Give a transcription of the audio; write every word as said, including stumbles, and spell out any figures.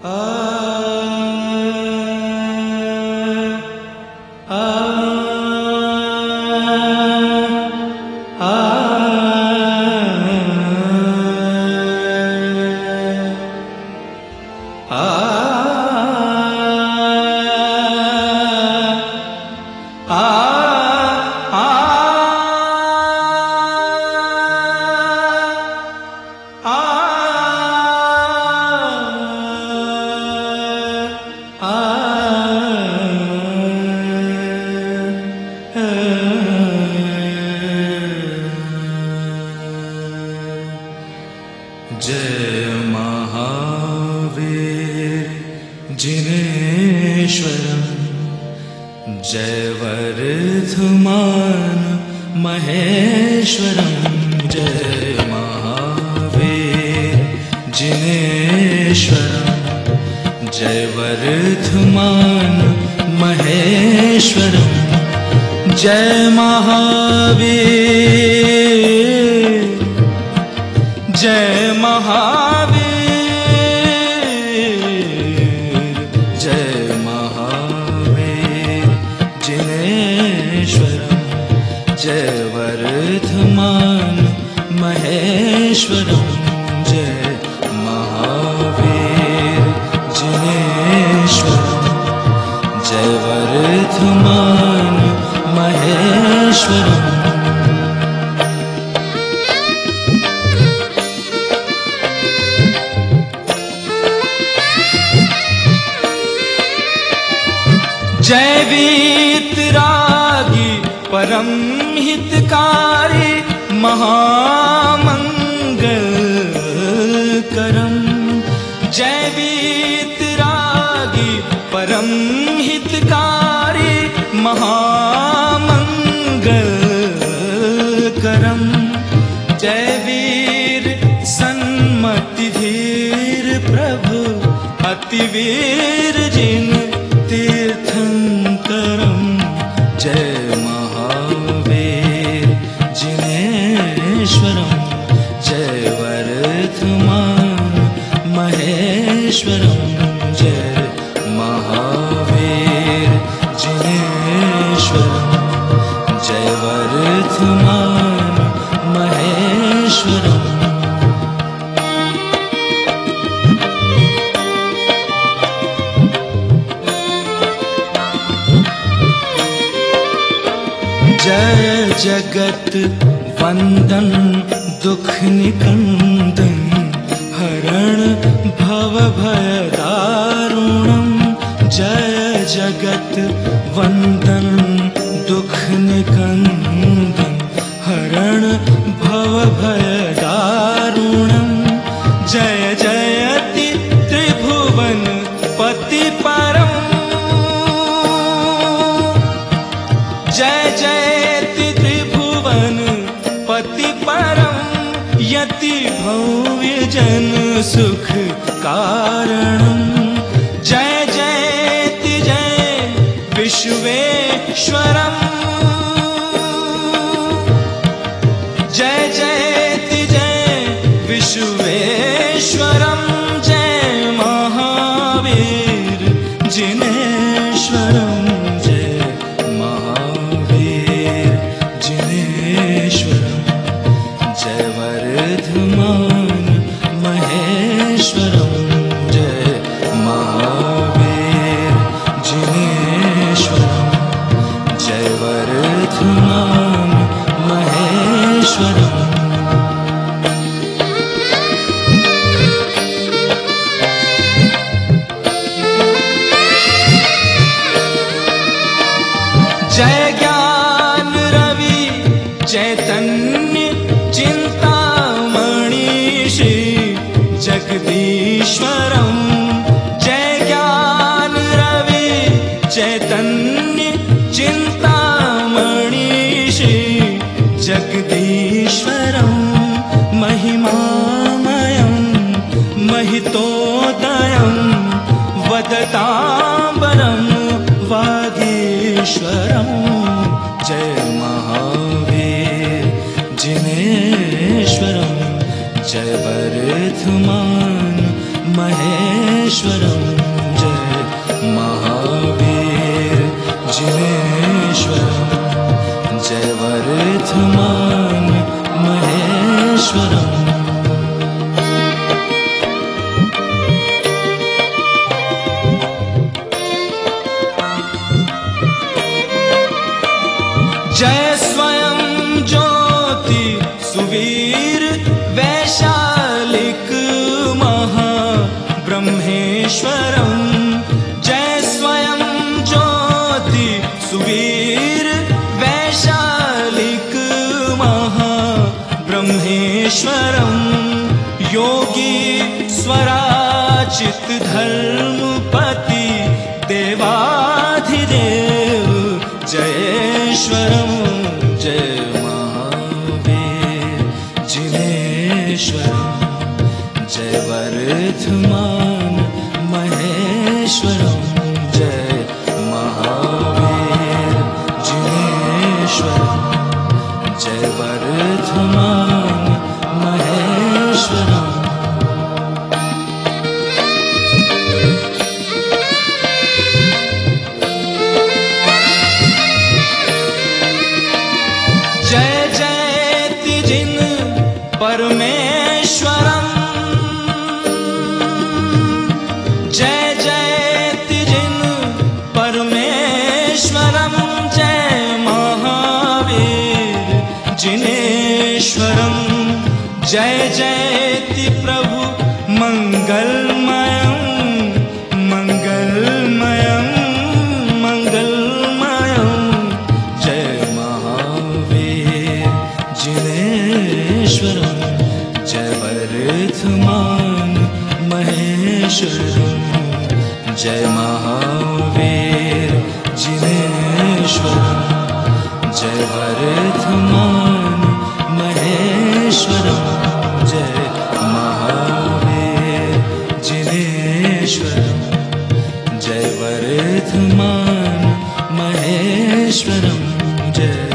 जय महावीर जिनेश्वरं, जय वर्धमान महेश्वरं। जय महावीर जिनेश्वरं, जय वर्धमान महेश्वरं। जय महावीर, जय महावीर, जय महावीर जिनेश्वरं, जय वर्धमान महेश्वरं। जय महावीर जिनेश्वरं, जय वर्धमान महेश्वरं। जय वीतरागी परम हितकारी महामंगलकरं। जय वीतरागी परम हितकारी महामंगलकरं। जय वीर सन्मति धीर प्रभु अतिवीर जिन तीर्थंकरं। जय महावीर जिनेश्वरं, जय वर्धमान महेश्वरं। जय महावीर जिनेश्वरं, जय वर्धमान महेश्वरं। जय जगत वंदन दुख निकंदन, हरण भव भय दारुणं। जय जगत वंदन दुख निकंदन, हरण भव भय दारुणं। जय जयति त्रिभुवन पति परम, जय जयति त्रिभुवन पति परम। यति भव्य जन सुख कारणं। जय जयति जय विश्वेश्वरं, जय जयति जय विश्वेश्वरं। जय महावीर जिनेश्वरं, जय महावीर जिनेश्वरं, जय वर्धमान महेश्वरं। जय महावीर जिनेश्वरं, जय वर्धमान महेश्वरं। जय ज्ञान रवि चैतन्य चिंतामणि श्री जगदीश्वरं। जय ज्ञान रवि चैतन्य चिंतामणि श्री जगदीश्वरं। महिमामयं महितोदयं वदताम्बरं वागीश्वरं। जय महावीर जिनेश्वरं, जय वर्धमान महेश्वरं जय महावीर जिनेश्वरं जय वर्धमान महेश्वरम् जय स्वयं ज्योति सुवीर वैशालिक महाब्रह्मेश्वरं जय स्वयं ज्योति सुवीर वैशालिक महाब्रह्मेश्वरं योगी स्वराचित धर्मपति देवाधिदेव जयेश्वरं जय महावीर जिनेश्वरं जय वर्धमान महेश्वरं जय महावीर जिनेश्वरं जय वर्धमान महेश्वरम् जय जयति जिन परमेश्वरं जय जयति जिन परमेश्वरं जय महावीर जिनेश्वरं जय जयति प्रभु मंगलमयं मंगलमयं मंगलमयं जय महावीर जिनेश्वरं जय वर्धमान महेश्वरं जय महावीर जिनेश्वरं जय वर्धमान महेश्वरं जय महावीर जिनेश्वरं जय वर्धमान महेश्वरं जय